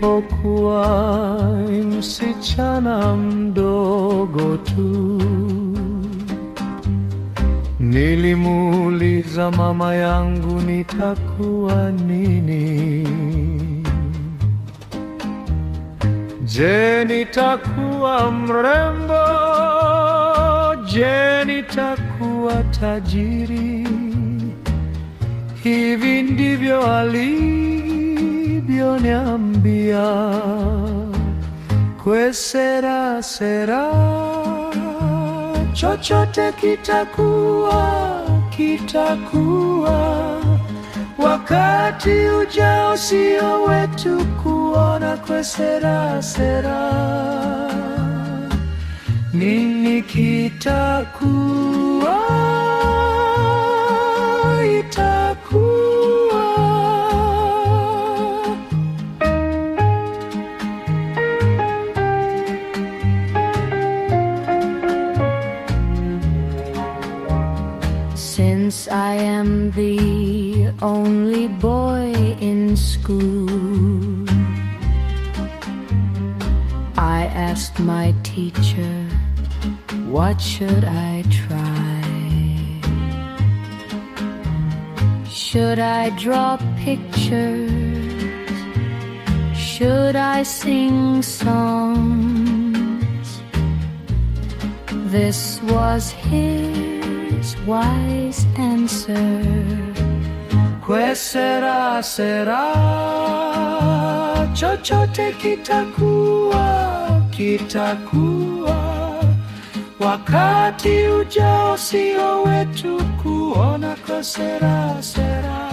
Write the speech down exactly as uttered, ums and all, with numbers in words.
nilipokuwa msichana mdogo tu, nilimuuliza mama yangu nitakuwa nini. Je, nitakuwa mrembo? Je, nitakuwa tajiri? Hivi ndivyo alivyoniambia. Kwe sera sera, chochote kitakuwa, kitakuwa. Wakati ujao sio wetu kuona. Kwe sera sera, nini kitakuwa, itakuwa. Since I am the only boy in school, I asked my teacher, what should I try? Should I draw pictures? Should I sing songs? This was his wise answer. Kwe sera sera, chochote kitakuwa, kitakuwa. Wakati ujao sio wetu kuona. Kwe sera sera.